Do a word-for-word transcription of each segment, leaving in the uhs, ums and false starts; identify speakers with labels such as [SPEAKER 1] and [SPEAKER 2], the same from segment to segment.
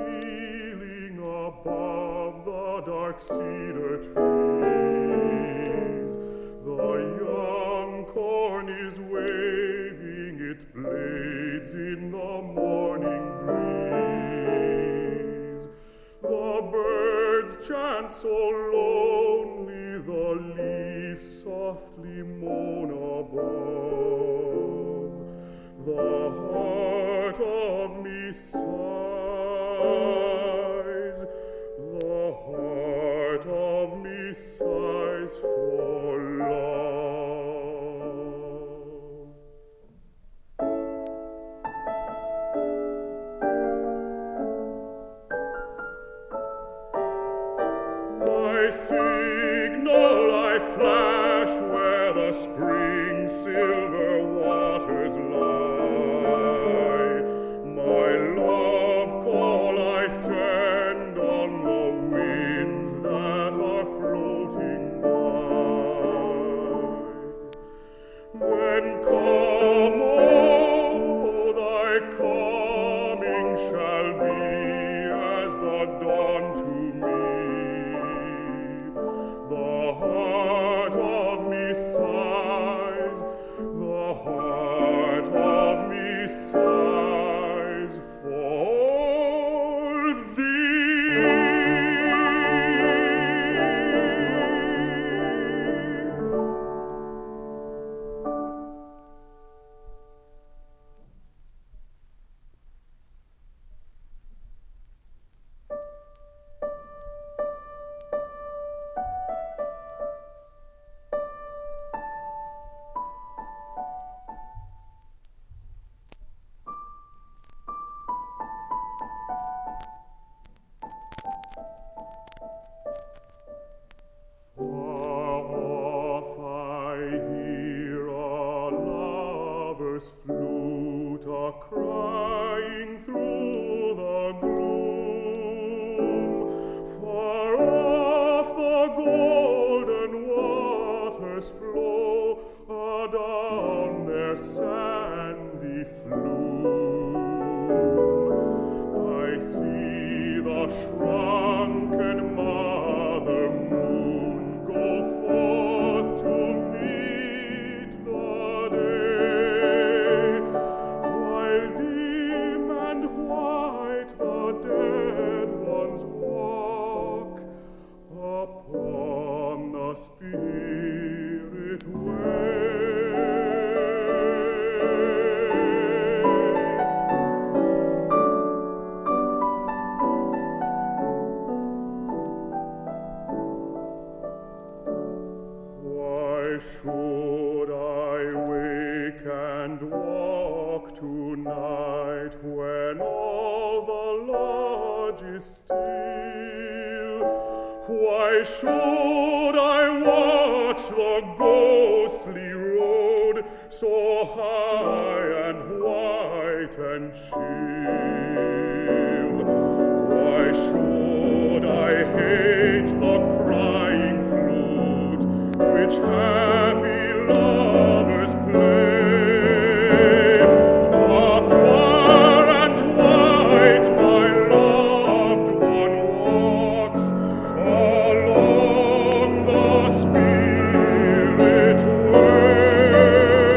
[SPEAKER 1] stealing above the dark cedar trees. The young corn is waving its blades in the morning breeze. The birds chant so lonely, the leaves softly moan above. The heart of me sighs, the heart of me sighs for love. My signal I flash where the spring silver waters lie. My love call I send on the winds that are floating by. Then come, oh, thy coming shall be as the dawn to me. The heart of me sighs, the heart of me sighs for thee. Far off I hear a lover's flute a-crying through the gloom. Far off the golden waters flow adown their sandy flume. I see the shrunken mother moon go forth to meet the day, while dim and white the dead ones walk upon the spirit way. Why should I wake and walk tonight when all the lodge is still? Why should I watch the ghostly road so high and white and chill? Why should I hate the crying flute which happy lovers play? Afar and wide my loved one walks along the spirit way.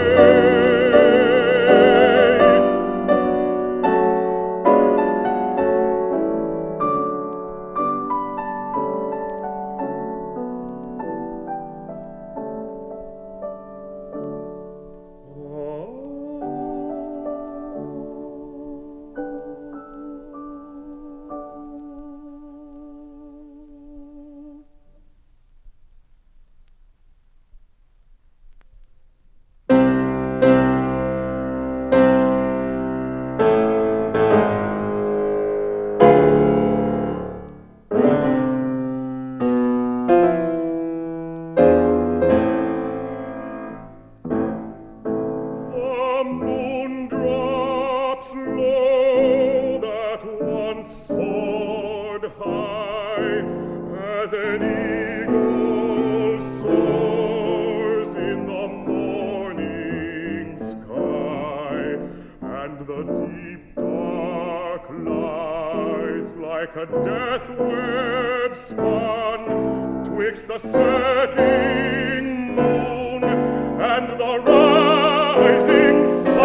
[SPEAKER 1] as an eagle soars in the morning sky, and the deep dark lies like a death web spun twixt the setting moon and the rising sun.